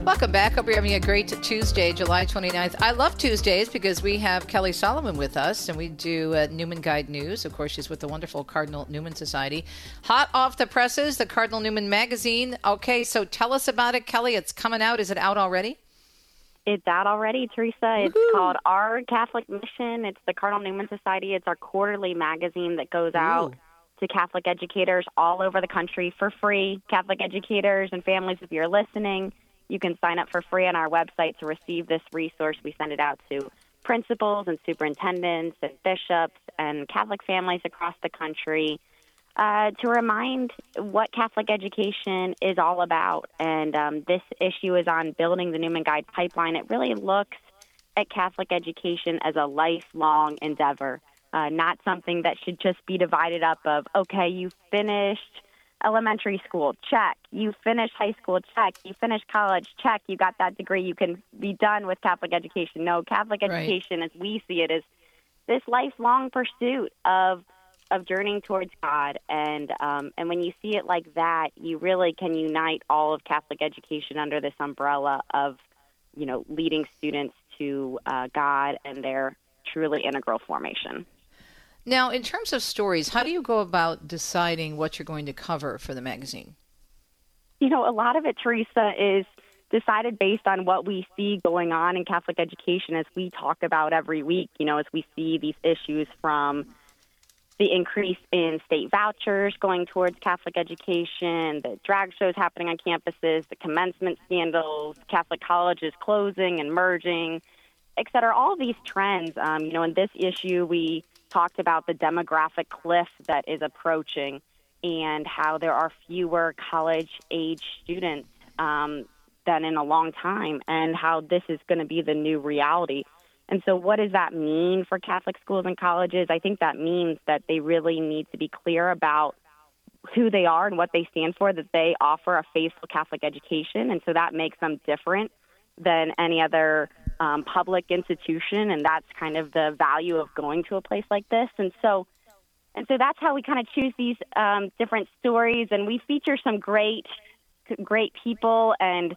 Welcome back. Hope you're having a great Tuesday, July 29th. I love Tuesdays because we have Kelly Solomon with us, and we do Newman Guide News. Of course, she's with the wonderful Cardinal Newman Society. Hot off the presses, the Cardinal Newman magazine. Okay, so tell us about it, Kelly. It's coming out. Is it out already? It's out already, Teresa. It's Woo-hoo. called Our Catholic Mission. It's the Cardinal Newman Society. It's our quarterly magazine that goes out to Catholic educators all over the country for free. Catholic educators and families, if you're listening, you can sign up for free on our website to receive this resource. We send it out to principals and superintendents and bishops and Catholic families across the country to remind what Catholic education is all about. And this issue is on building the Newman Guide pipeline. It really looks at Catholic education as a lifelong endeavor, not something that should just be divided up of, okay, you finished elementary school, check. You finished high school, check. You finished college, check. You got that degree. You can be done with Catholic education. No, Catholic education, as we see it, is this lifelong pursuit of journeying towards God. And when you see it like that, you really can unite all of Catholic education under this umbrella of, leading students to God and their truly integral formation. Now, in terms of stories, how do you go about deciding what you're going to cover for the magazine? A lot of it, Teresa, is decided based on what we see going on in Catholic education as we talk about every week, as we see these issues from the increase in state vouchers going towards Catholic education, the drag shows happening on campuses, the commencement scandals, Catholic colleges closing and merging, et cetera. All of these trends, in this issue, we talked about the demographic cliff that is approaching and how there are fewer college-age students than in a long time, and how this is going to be the new reality. And so what does that mean for Catholic schools and colleges? I think that means that they really need to be clear about who they are and what they stand for, that they offer a faithful Catholic education, and so that makes them different than any other public institution, and that's kind of the value of going to a place like this. And so that's how we kind of choose these different stories, and we feature some great people and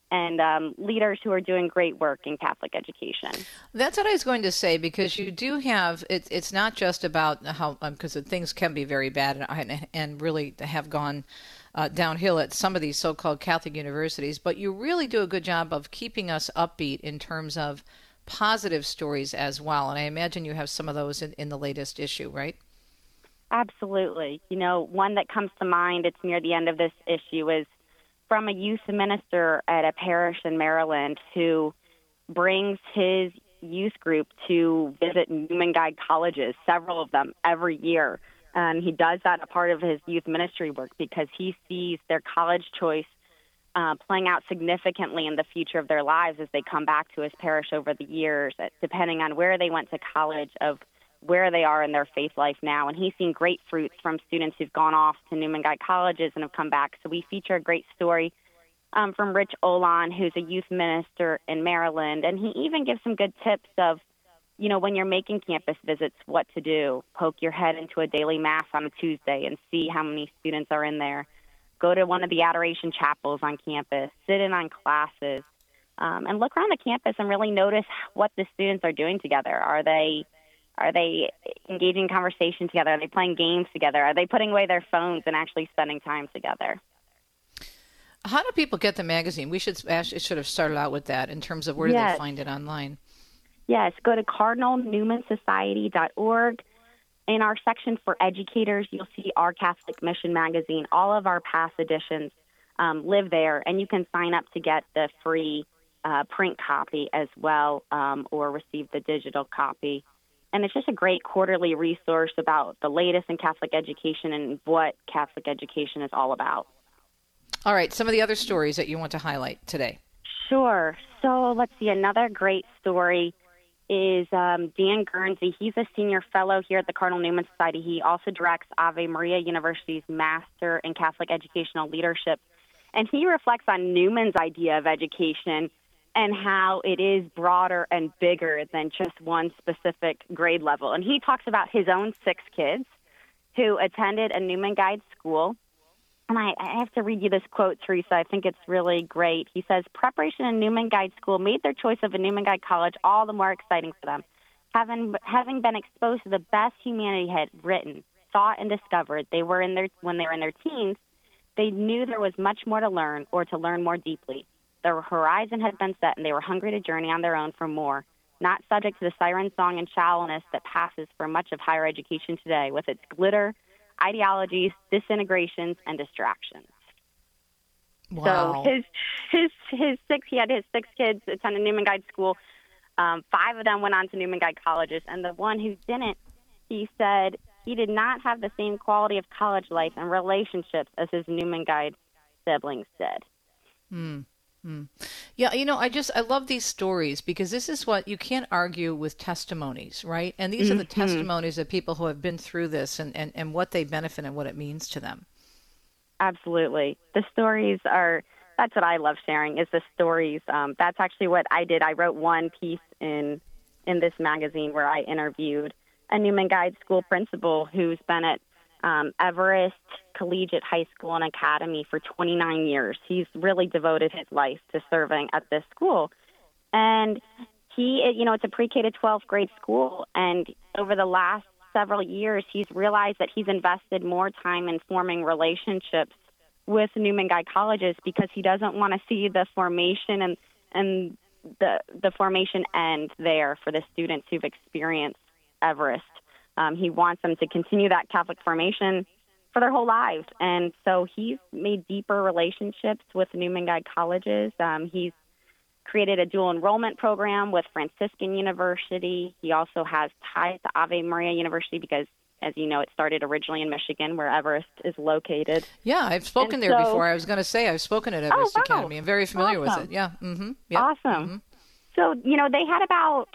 leaders who are doing great work in Catholic education. That's what I was going to say, because you do have, it's not just about how, because things can be very bad and really have gone downhill at some of these so-called Catholic universities, but you really do a good job of keeping us upbeat in terms of positive stories as well. And I imagine you have some of those in the latest issue, right? Absolutely. One that comes to mind, it's near the end of this issue, is from a youth minister at a parish in Maryland who brings his youth group to visit Newman Guide colleges, several of them every year. And he does that a part of his youth ministry work because he sees their college choice playing out significantly in the future of their lives as they come back to his parish over the years, depending on where they went to college, of where they are in their faith life now. And he's seen great fruits from students who've gone off to Newman Guide colleges and have come back. So we feature a great story from Rich Olan, who's a youth minister in Maryland. And he even gives some good tips of, when you're making campus visits, what to do. Poke your head into a daily mass on a Tuesday and see how many students are in there. Go to one of the adoration chapels on campus. Sit in on classes. And look around the campus and really notice what the students are doing together. Are they engaging in conversation together? Are they playing games together? Are they putting away their phones and actually spending time together? How do people get the magazine? We should have started out with that in terms of where do they find it online? Yes, go to cardinalnewmansociety.org. In our section for educators, you'll see Our Catholic Mission magazine. All of our past editions live there, and you can sign up to get the free print copy as well, or receive the digital copy. And it's just a great quarterly resource about the latest in Catholic education and what Catholic education is all about. All right, some of the other stories that you want to highlight today. Sure. So let's see, another great story is Dan Guernsey. He's a senior fellow here at the Cardinal Newman Society. He also directs Ave Maria University's Master in Catholic Educational Leadership. And he reflects on Newman's idea of education and how it is broader and bigger than just one specific grade level. And he talks about his own 6 kids who attended a Newman Guide school And I have to read you this quote, Teresa. I think it's really great. He says, preparation in Newman Guide School made their choice of a Newman Guide college all the more exciting for them. Having been exposed to the best humanity had written, thought, and discovered when they were in their teens, they knew there was much more to learn or to learn more deeply. Their horizon had been set, and they were hungry to journey on their own for more, not subject to the siren song and shallowness that passes for much of higher education today with its glitter, ideologies, disintegrations, and distractions. Wow. So he had his 6 kids attend Newman Guide School. 5 of them went on to Newman Guide colleges, and the one who didn't, he said he did not have the same quality of college life and relationships as his Newman Guide siblings did. Yeah, I love these stories because this is what you can't argue with testimonies, right? And these are the testimonies of people who have been through this and what they benefit and what it means to them. Absolutely. The stories that's what I love sharing is the stories. That's actually what I did. I wrote one piece in this magazine where I interviewed a Newman Guide School principal who's been at Everest Collegiate High School and Academy for 29 years. He's really devoted his life to serving at this school. And it's a pre-K to 12th grade school. And over the last several years, he's realized that he's invested more time in forming relationships with Newman Guide colleges because he doesn't want to see the formation and the formation end there for the students who've experienced Everest. He wants them to continue that Catholic formation for their whole lives. And so he's made deeper relationships with Newman Guide colleges. He's created a dual enrollment program with Franciscan University. He also has ties to Ave Maria University because, as you know, it started originally in Michigan where Everest is located. Yeah, I've spoken there before. I was going to say I've spoken at Everest Academy. I'm very familiar with it. Yeah. Mm-hmm. Yep. Awesome. Mm-hmm. So, they had about,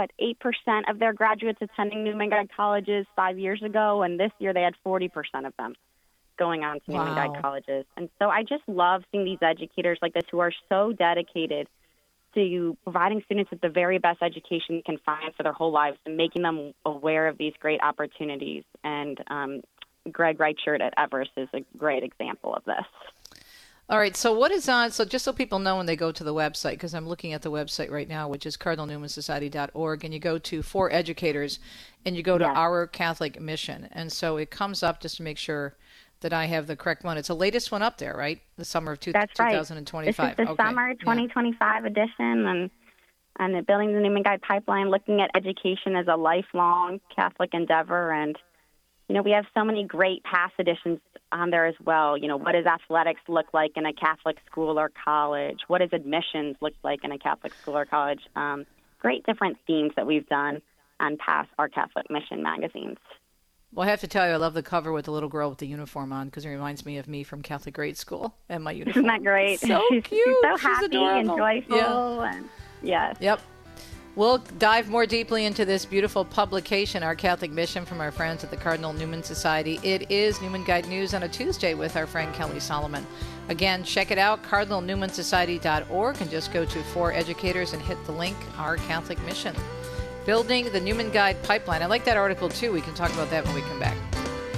8% of their graduates attending Newman Guide colleges 5 years ago, and this year they had 40% of them going on to Newman Guide colleges. And so I just love seeing these educators like this who are so dedicated to providing students with the very best education they can find for their whole lives and making them aware of these great opportunities. And Greg Reichert at Everest is a great example of this. All right, so what is on, so just so people know when they go to the website, because I'm looking at the website right now, which is cardinalnewmansociety.org, and you go to For Educators, and you go to Our Catholic Mission. And so it comes up, just to make sure that I have the correct one. It's the latest one up there, right? The summer of 2025. This is the summer 2025 edition, and the Building the Newman Guide Pipeline, looking at education as a lifelong Catholic endeavor. And, we have so many great past editions on there as well. What does athletics look like in a Catholic school or college? What does admissions look like in a Catholic school or college? Great different themes that we've done on past Our Catholic Mission magazines. Well, I have to tell you, I love the cover with the little girl with the uniform on because it reminds me of me from Catholic grade school and my uniform. Isn't that great? So cute. She's so happy and joyful. Yeah. And yes. Yep. We'll dive more deeply into this beautiful publication, Our Catholic Mission, from our friends at the Cardinal Newman Society. It is Newman Guide News on a Tuesday with our friend Kelly Solomon. Again, check it out, cardinalnewmansociety.org, and just go to For Educators and hit the link, Our Catholic Mission. Building the Newman Guide Pipeline. I like that article, too. We can talk about that when we come back.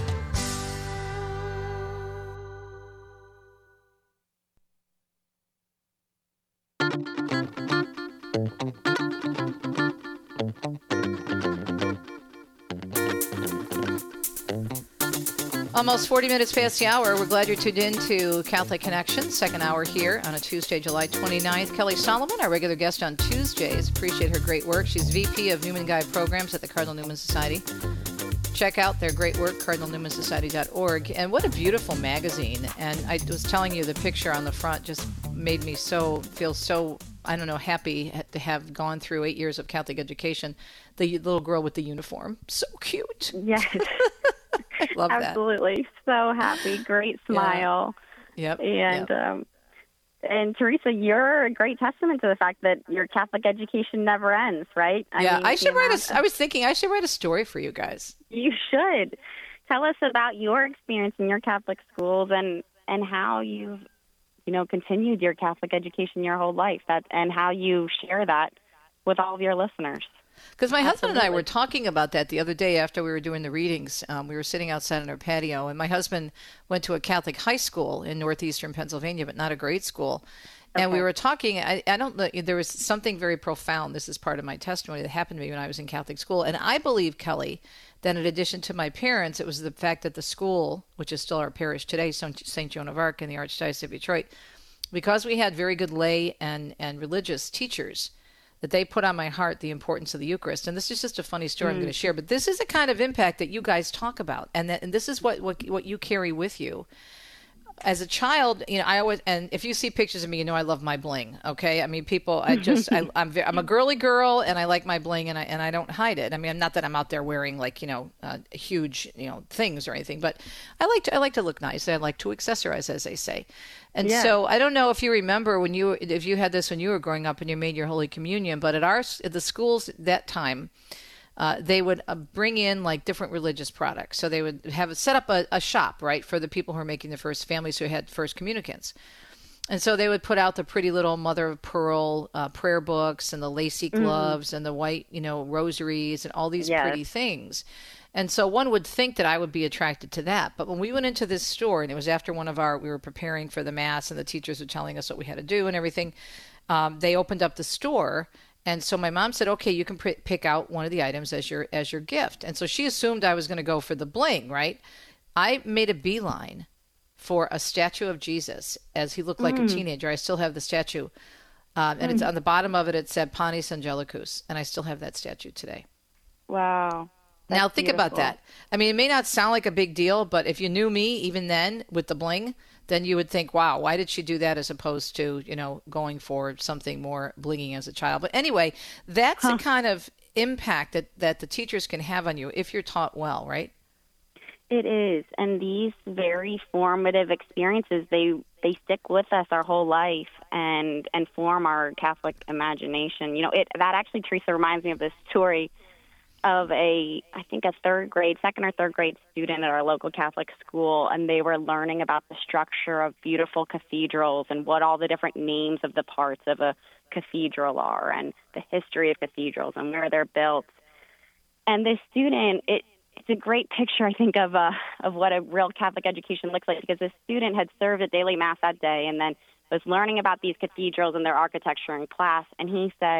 Almost 40 minutes past the hour. We're glad you're tuned in to Catholic Connection, second hour here on a Tuesday, July 29th. Kelly Solomon, our regular guest on Tuesdays. Appreciate her great work. She's VP of Newman Guide Programs at the Cardinal Newman Society. Check out their great work, cardinalnewmansociety.org. And what a beautiful magazine. And I was telling you, the picture on the front just made me feel so, happy to have gone through 8 years of Catholic education. The little girl with the uniform. So cute. Yes. I love that. Absolutely. So happy. Great smile. Yeah. Yep. And and Teresa, you're a great testament to the fact that your Catholic education never ends, right? I should I was thinking I should write a story for you guys. You should. Tell us about your experience in your Catholic schools and how you've, continued your Catholic education your whole life, and how you share that with all of your listeners. Because my husband and I Absolutely. were talking about that the other day after we were doing the readings. We were sitting outside on our patio, and my husband went to a Catholic high school in northeastern Pennsylvania, but not a great school. And we Okay. were talking, I don't know, there was something very profound. This is part of my testimony that happened to me when I was in Catholic school. And I believe, Kelly, that in addition to my parents, it was the fact that the school, which is still our parish today, St. Joan of Arc in the Archdiocese of Detroit, because we had very good lay and religious teachers, that they put on my heart the importance of the Eucharist. And this is just a funny story I'm going to share, but this is the kind of impact that you guys talk about, and this is what you carry with you. As a child, I always, and if you see pictures of me, I love my bling. Okay, I mean, people, I'm a girly girl, and I like my bling, and I don't hide it. I mean, not that I'm out there wearing like huge things or anything, but I like to look nice. I like to accessorize, as they say. And Yeah. so I don't know if you remember if you had this when you were growing up and you made your Holy Communion, but at the schools that time, they would bring in like different religious products. So they would have set up a shop, right, for the people who are making the first families who had first communicants. And so they would put out the pretty little mother of pearl prayer books and the lacy gloves and the white, rosaries and all these Yes. pretty things. And so one would think that I would be attracted to that. But when we went into this store, and it was after we were preparing for the Mass and the teachers were telling us what we had to do and everything, they opened up the store. And so my mom said, okay, you can pick out one of the items as your gift. And so she assumed I was going to go for the bling, right? I made a beeline for a statue of Jesus as he looked like a teenager. I still have the statue. And it's on the bottom of it, it said Panis Angelicus. And I still have that statue today. Wow. Now That's think about beautiful. that. I mean, it may not sound like a big deal, but if you knew me even then with the bling, then you would think, wow, why did she do that as opposed to, going for something more blinging as a child? But anyway, that's the kind of impact that the teachers can have on you if you're taught well, right? It is, and these very formative experiences, they stick with us our whole life and form our Catholic imagination. That actually, Teresa, reminds me of this story of I think a second or third grade student at our local Catholic school, and they were learning about the structure of beautiful cathedrals and what all the different names of the parts of a cathedral are and the history of cathedrals and where they're built. And this student, it's a great picture, I think, of what a real Catholic education looks like, because this student had served at daily Mass that day and then was learning about these cathedrals and their architecture in class, and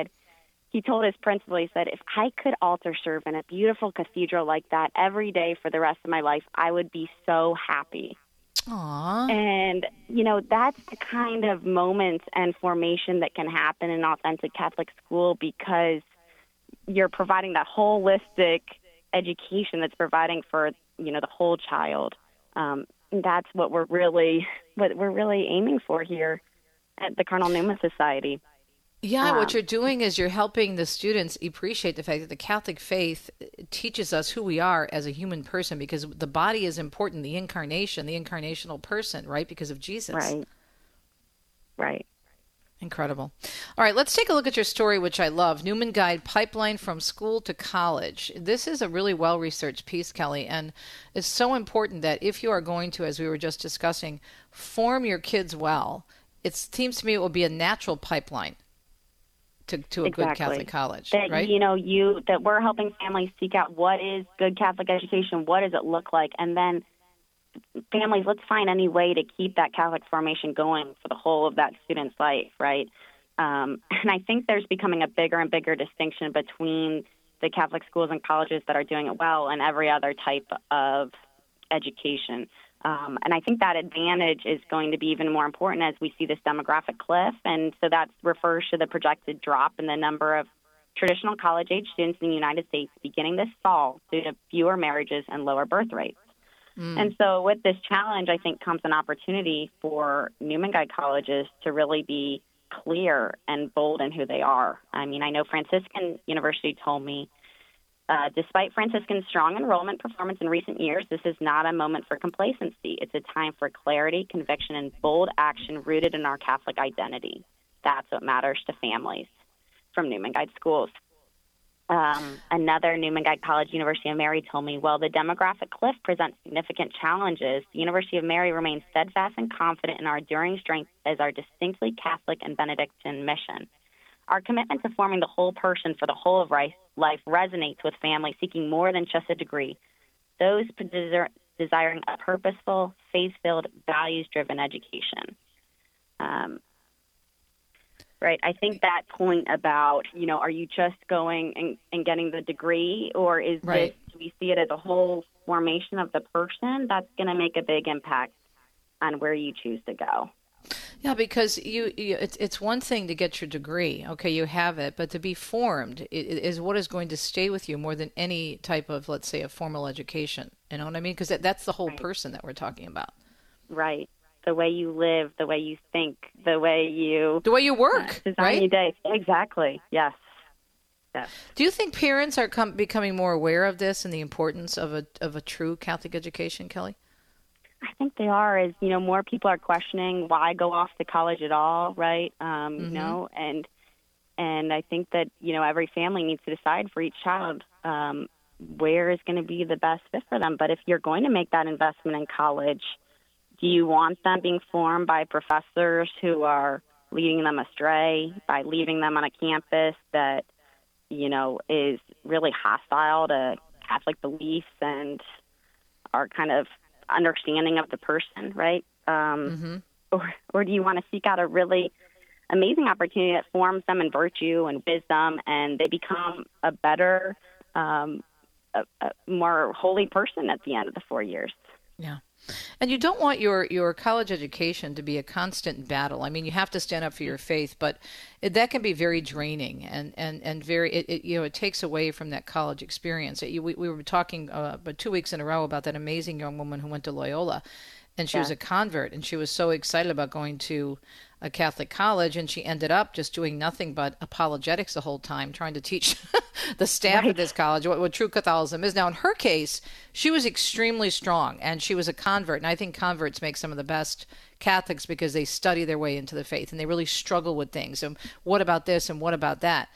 he told his principal, he said, if I could altar serve in a beautiful cathedral like that every day for the rest of my life, I would be so happy. Aww. And, that's the kind of moments and formation that can happen in an authentic Catholic school, because you're providing that holistic education that's providing for, the whole child. And that's what we're really aiming for here at the Cardinal Newman Society. Yeah, what you're doing is you're helping the students appreciate the fact that the Catholic faith teaches us who we are as a human person, because the body is important, the incarnation, the incarnational person, right? Because of Jesus. Right. Incredible. All right, let's take a look at your story, which I love. Newman Guide Pipeline from School to College. This is a really well-researched piece, Kelly, and it's so important that if you are going to, as we were just discussing, form your kids well, it seems to me it will be a natural pipeline to a good Catholic college, that, right? That we're helping families seek out what is good Catholic education, what does it look like, and then families, let's find any way to keep that Catholic formation going for the whole of that student's life, right? And I think there's becoming a bigger and bigger distinction between the Catholic schools and colleges that are doing it well and every other type of education. And I think that advantage is going to be even more important as we see this demographic cliff. And so that refers to the projected drop in the number of traditional college-age students in the United States beginning this fall due to fewer marriages and lower birth rates. And so with this challenge, I think comes an opportunity for Newman Guide colleges to really be clear and bold in who they are. I mean, I know Franciscan University told me, despite Franciscan's strong enrollment performance in recent years, this is not a moment for complacency. It's a time for clarity, conviction, and bold action rooted in our Catholic identity. That's what matters to families from Newman Guide schools. Another Newman Guide College, University of Mary, told me, while the demographic cliff presents significant challenges, the University of Mary remains steadfast and confident in our enduring strength as our distinctly Catholic and Benedictine mission. Our commitment to forming the whole person for the whole of life resonates with families seeking more than just a degree, those desiring a purposeful, faith-filled, values-driven education. Right. I think that point about, are you just going and getting the degree, or is right. this, do we see it as a whole formation of the person? That's going to make a big impact on where you choose to go. Yeah, because it's one thing to get your degree. Okay, you have it, but to be formed is what is going to stay with you more than any type of, let's say, a formal education. You know what I mean? Because that's the whole person that we're talking about. Right. The way you live, the way you think, the way you work, design right? your day. Exactly. Yes. Yes. Do you think parents are becoming more aware of this and the importance of a true Catholic education, Kelly? I think they are. As more people are questioning why go off to college at all, right? And I think that every family needs to decide for each child where is going to be the best fit for them. But if you're going to make that investment in college, do you want them being formed by professors who are leading them astray, by leaving them on a campus that, is really hostile to Catholic beliefs and our kind of understanding of the person, right? Or do you want to seek out a really amazing opportunity that forms them in virtue and wisdom, and they become a better, a more holy person at the end of the 4 years? Yeah. And you don't want your college education to be a constant battle. I mean, you have to stand up for your faith, but that can be very draining and very, it takes away from that college experience. We were talking about 2 weeks in a row about that amazing young woman who went to Loyola, and she was a convert, and she was so excited about going to a Catholic college, and she ended up just doing nothing but apologetics the whole time, trying to teach the staff at this college what true Catholicism is. Now, in her case, she was extremely strong, and she was a convert, and I think converts make some of the best Catholics because they study their way into the faith, and they really struggle with things, and what about this, and what about that?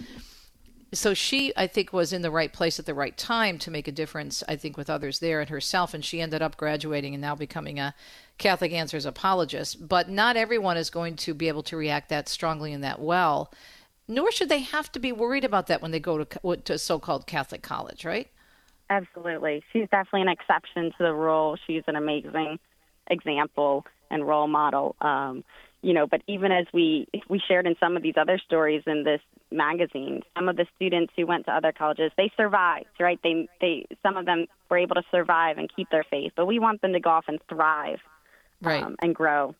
So she, I think, was in the right place at the right time to make a difference, I think, with others there and herself. And she ended up graduating and now becoming a Catholic Answers apologist. But not everyone is going to be able to react that strongly and that well, nor should they have to be worried about that when they go to so-called Catholic college, right? Absolutely. She's definitely an exception to the rule. She's an amazing example and role model. But even as we shared in some of these other stories in this magazine, some of the students who went to other colleges, they survived, right? They some of them were able to survive and keep their faith, but we want them to go off and thrive, right, and grow.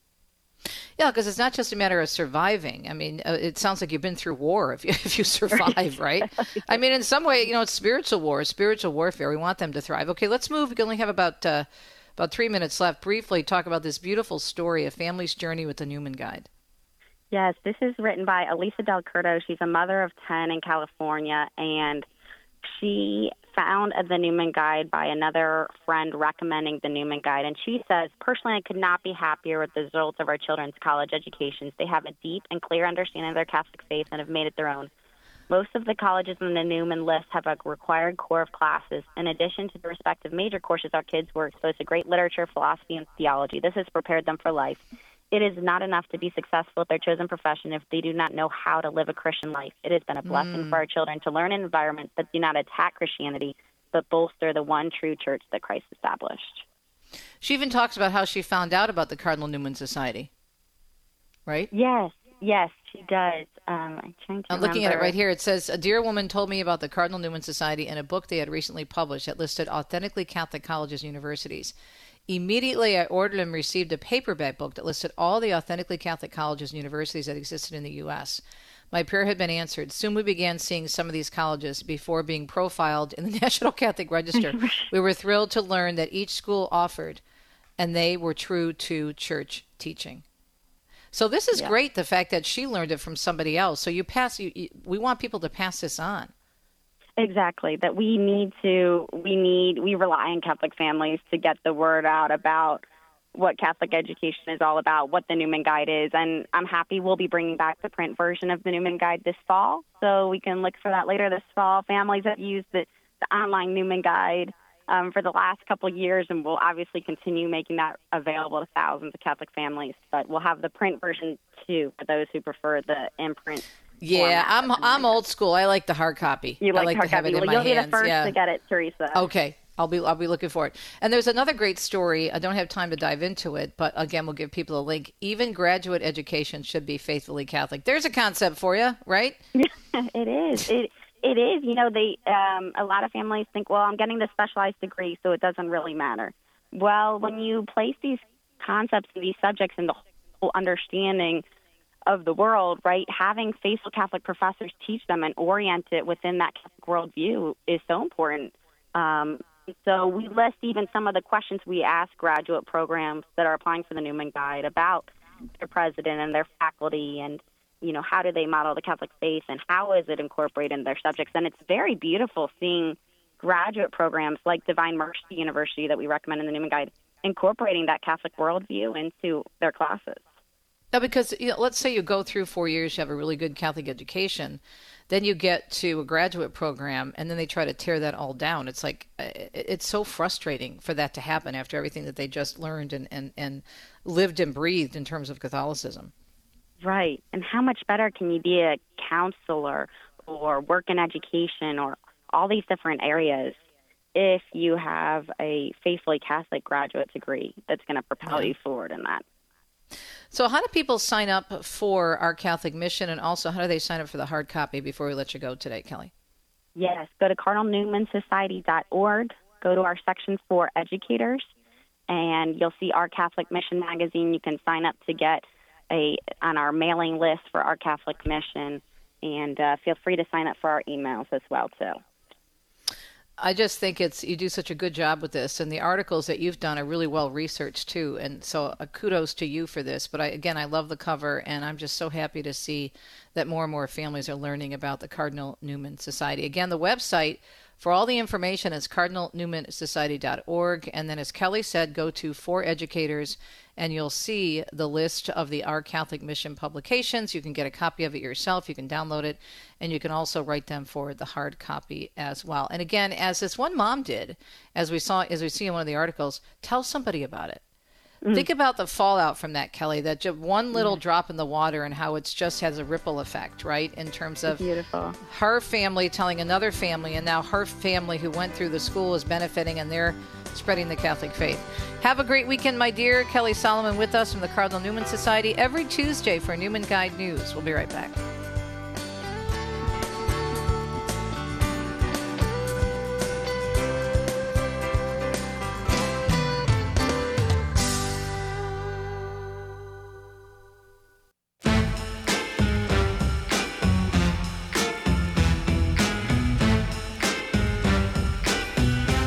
Yeah, because it's not just a matter of surviving. I mean, it sounds like you've been through war if you survive, right? I mean, in some way, it's spiritual warfare. We want them to thrive. Okay, let's move. We only have about 3 minutes left. Briefly talk about this beautiful story, A Family's Journey with the Newman Guide. Yes, this is written by Elisa Del Curto. She's a mother of 10 in California, and she found the Newman Guide by another friend recommending the Newman Guide. And she says, personally, I could not be happier with the results of our children's college educations. They have a deep and clear understanding of their Catholic faith and have made it their own. Most of the colleges on the Newman list have a required core of classes. In addition to the respective major courses, our kids were exposed to great literature, philosophy, and theology. This has prepared them for life. It is not enough to be successful at their chosen profession if they do not know how to live a Christian life. It has been a blessing for our children to learn in environments that do not attack Christianity, but bolster the one true church that Christ established. She even talks about how she found out about the Cardinal Newman Society, right? Yes, she does. I'm looking at it right here. It says, a dear woman told me about the Cardinal Newman Society in a book they had recently published that listed authentically Catholic colleges and universities. Immediately, I ordered and received a paperback book that listed all the authentically Catholic colleges and universities that existed in the U.S. My prayer had been answered. Soon we began seeing some of these colleges before being profiled in the National Catholic Register. We were thrilled to learn that each school offered, and they were true to church teaching. So this is great, the fact that she learned it from somebody else. So we want people to pass this on. Exactly, that we rely on Catholic families to get the word out about what Catholic education is all about, what the Newman Guide is. And I'm happy we'll be bringing back the print version of the Newman Guide this fall, so we can look for that later this fall. Families have used the online Newman Guide for the last couple of years, and we'll obviously continue making that available to thousands of Catholic families. But we'll have the print version, too, for those who prefer the imprint Yeah, I'm old school. I like the hard copy. You like I like hard to have copy. it in Well, my you'll be the hands. first Yeah. to get it, Teresa. Okay. I'll be looking for it. And there's another great story. I don't have time to dive into it, but again, we'll give people a link. Even graduate education should be faithfully Catholic. There's a concept for you, right? It is. It is. You know, they a lot of families think, well, I'm getting the specialized degree, so it doesn't really matter. Well, when you place these concepts and these subjects in the whole understanding of the world, right, having faithful Catholic professors teach them and orient it within that Catholic worldview is so important. So we list even some of the questions we ask graduate programs that are applying for the Newman Guide about their president and their faculty, and, you know, how do they model the Catholic faith and how is it incorporated in their subjects. And it's very beautiful seeing graduate programs like Divine Mercy University that we recommend in the Newman Guide incorporating that Catholic worldview into their classes. No, because let's say you go through 4 years, you have a really good Catholic education, then you get to a graduate program, and then they try to tear that all down. It's like, it's so frustrating for that to happen after everything that they just learned and lived and breathed in terms of Catholicism. Right. And how much better can you be a counselor or work in education or all these different areas if you have a faithfully Catholic graduate degree that's going to propel you forward in that? So how do people sign up for Our Catholic Mission, and also how do they sign up for the hard copy before we let you go today, Kelly? Yes, go to cardinalnewmansociety.org, go to our section for educators, and you'll see Our Catholic Mission magazine. You can sign up to get on our mailing list for Our Catholic Mission, and feel free to sign up for our emails as well, too. I just think you do such a good job with this, and the articles that you've done are really well researched too. And so kudos to you for this. But I love the cover, and I'm just so happy to see that more and more families are learning about the Cardinal Newman Society. Again, the website for all the information is cardinalnewmansociety.org. And then, as Kelly said, go to For Educators, and you'll see the list of the Our Catholic Mission publications. You can get a copy of it yourself. You can download it, and you can also write them for the hard copy as well. And again, as this one mom did, as we see in one of the articles, tell somebody about it. Think about the fallout from that, Kelly, that just one little drop in the water and how it just has a ripple effect, right, in terms of Beautiful. Her family telling another family, and now her family who went through the school is benefiting, and they're spreading the Catholic faith. Have a great weekend, my dear. Kelly Solomon with us from the Cardinal Newman Society every Tuesday for Newman Guide News. We'll be right back.